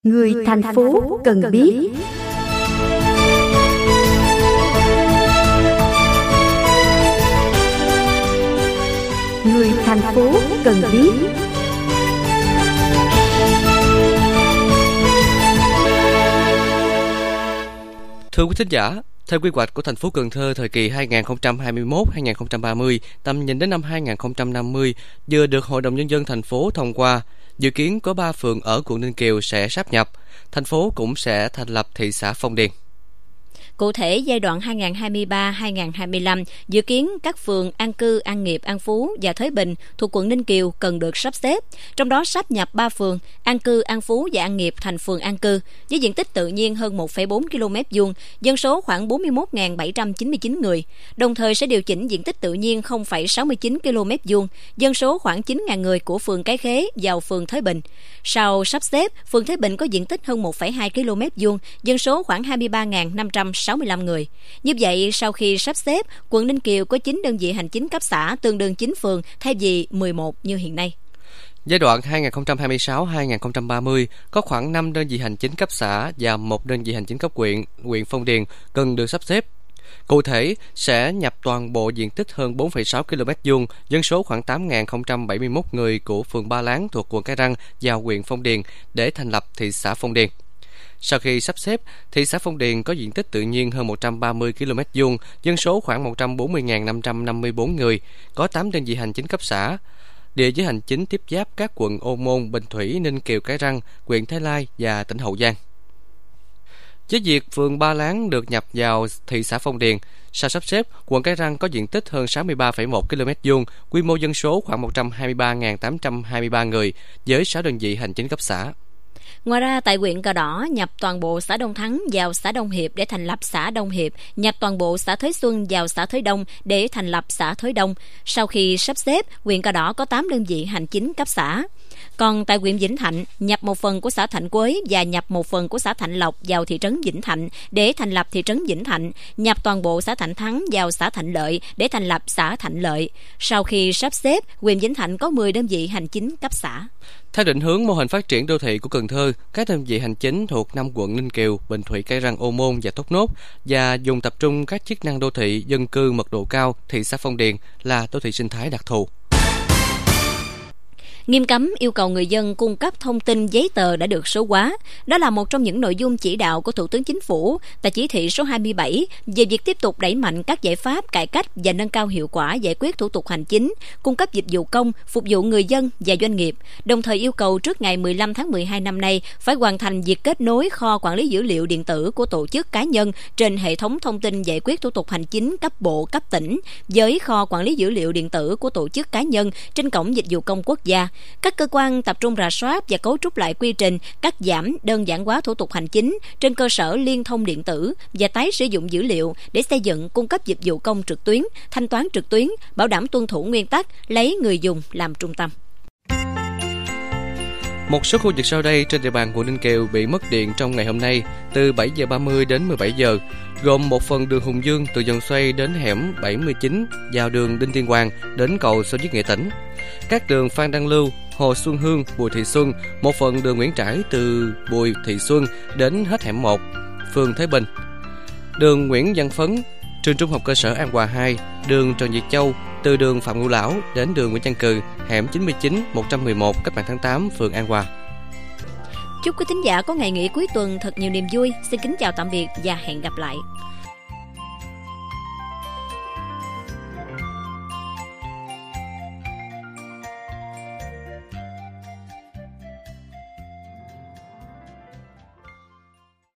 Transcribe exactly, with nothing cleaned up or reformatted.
Người thành phố cần biết. Người thành phố cần biết. Thưa quý thính giả, theo quy hoạch của thành phố Cần Thơ thời kỳ hai nghìn không trăm hai mươi mốt đến hai nghìn không trăm ba mươi, tầm nhìn đến năm hai nghìn không trăm năm mươi vừa được Hội đồng Nhân dân thành phố thông qua, dự kiến có ba phường ở quận Ninh Kiều sẽ sáp nhập. Thành phố cũng sẽ thành lập thị xã Phong Điền. Cụ thể, giai đoạn hai nghìn không trăm hai mươi ba đến hai nghìn không trăm hai mươi lăm, dự kiến các phường An Cư, An Nghiệp, An Phú và Thới Bình thuộc quận Ninh Kiều cần được sắp xếp. Trong đó sáp nhập ba phường An Cư, An Phú và An Nghiệp thành phường An Cư, với diện tích tự nhiên hơn một phẩy bốn ki lô mét vuông, dân số khoảng bốn mươi mốt nghìn bảy trăm chín mươi chín người. Đồng thời sẽ điều chỉnh diện tích tự nhiên không phẩy sáu mươi chín ki lô mét vuông, dân số khoảng chín nghìn người của phường Cái Khế vào phường Thới Bình. Sau sắp xếp, phường Thới Bình có diện tích hơn một phẩy hai ki lô mét vuông, dân số khoảng hai mươi ba nghìn năm trăm sáu mươi lăm người. Như vậy, sau khi sắp xếp, quận Ninh Kiều có chín đơn vị hành chính cấp xã, tương đương chín phường thay vì mười một như hiện nay. Giai đoạn hai nghìn không trăm hai mươi sáu đến hai nghìn không trăm ba mươi có khoảng năm đơn vị hành chính cấp xã và một đơn vị hành chính cấp huyện, huyện Phong Điền cần được sắp xếp. Cụ thể, sẽ nhập toàn bộ diện tích hơn bốn phẩy sáu ki lô mét vuông, dân số khoảng tám nghìn không trăm bảy mươi mốt người của phường Ba Láng thuộc quận Cái Răng vào huyện Phong Điền để thành lập thị xã Phong Điền. Sau khi sắp xếp, thị xã Phong Điền có diện tích tự nhiên hơn một trăm ba mươi ki lô mét vuông, dân số khoảng một trăm bốn mươi nghìn năm trăm năm mươi bốn người, có tám đơn vị hành chính cấp xã. Địa giới hành chính tiếp giáp các quận Ô Môn, Bình Thủy, Ninh Kiều, Cái Răng, huyện Thái Lai và tỉnh Hậu Giang. Với việc phường Ba Láng được nhập vào thị xã Phong Điền, sau sắp xếp, quận Cái Răng có diện tích hơn sáu mươi ba phẩy một ki lô mét vuông, quy mô dân số khoảng một trăm hai mươi ba nghìn tám trăm hai mươi ba người, với sáu đơn vị hành chính cấp xã. Ngoài ra, tại huyện Cờ Đỏ, nhập toàn bộ xã Đông Thắng vào xã Đông Hiệp để thành lập xã Đông Hiệp, nhập toàn bộ xã Thới Xuân vào xã Thới Đông để thành lập xã Thới Đông. Sau khi sắp xếp, huyện Cờ Đỏ có tám đơn vị hành chính cấp xã. Còn tại huyện Vĩnh Thạnh, nhập một phần của xã Thạnh Quế và nhập một phần của xã Thạnh Lộc vào thị trấn Vĩnh Thạnh để thành lập thị trấn Vĩnh Thạnh, nhập toàn bộ xã Thạnh Thắng vào xã Thạnh Lợi để thành lập xã Thạnh Lợi. Sau khi sắp xếp, huyện Vĩnh Thạnh có mười đơn vị hành chính cấp xã. Theo định hướng mô hình phát triển đô thị của Cần Thơ, các đơn vị hành chính thuộc năm quận Ninh Kiều, Bình Thủy, Cái Răng, Ô Môn và Thốt Nốt và dùng tập trung các chức năng đô thị dân cư mật độ cao, thị xã Phong Điền là đô thị sinh thái đặc thù. Nghiêm cấm yêu cầu người dân cung cấp thông tin giấy tờ đã được số hóa. Đó là một trong những nội dung chỉ đạo của Thủ tướng Chính phủ tại chỉ thị số hai mươi bảy về việc tiếp tục đẩy mạnh các giải pháp cải cách và nâng cao hiệu quả giải quyết thủ tục hành chính, cung cấp dịch vụ công, phục vụ người dân và doanh nghiệp, đồng thời yêu cầu trước ngày mười lăm tháng mười hai năm nay phải hoàn thành việc kết nối kho quản lý dữ liệu điện tử của tổ chức cá nhân trên hệ thống thông tin giải quyết thủ tục hành chính cấp bộ, cấp tỉnh với kho quản lý dữ liệu điện tử của tổ chức cá nhân trên cổng dịch vụ công quốc gia. Các cơ quan tập trung rà soát và cấu trúc lại quy trình, cắt giảm, đơn giản hóa thủ tục hành chính trên cơ sở liên thông điện tử và tái sử dụng dữ liệu để xây dựng cung cấp dịch vụ công trực tuyến, thanh toán trực tuyến, bảo đảm tuân thủ nguyên tắc lấy người dùng làm trung tâm. Một số khu vực sau đây trên địa bàn quận Ninh Kiều bị mất điện trong ngày hôm nay từ bảy giờ ba mươi đến mười bảy giờ, gồm một phần đường Hùng Dương từ Vòng Xoay đến hẻm bảy mươi chín vào đường Đinh Tiên Hoàng đến cầu Xô Viết Nghệ Tĩnh. Các đường Phan Đăng Lưu, Hồ Xuân Hương, Bùi Thị Xuân, một phần đường Nguyễn Trãi từ Bùi Thị Xuân đến hết hẻm một, phường Thới Bình. Đường Nguyễn Văn Phấn, trường Trung học cơ sở An Hòa hai, đường Trần Việt Châu từ đường Phạm Ngũ Lão đến đường Nguyễn Văn Cừ, hẻm chín mươi chín, một trăm mười một, Cách mạng tháng tám, phường An Hòa. Chúc quý thính giả có ngày nghỉ cuối tuần thật nhiều niềm vui. Xin kính chào tạm biệt và hẹn gặp lại.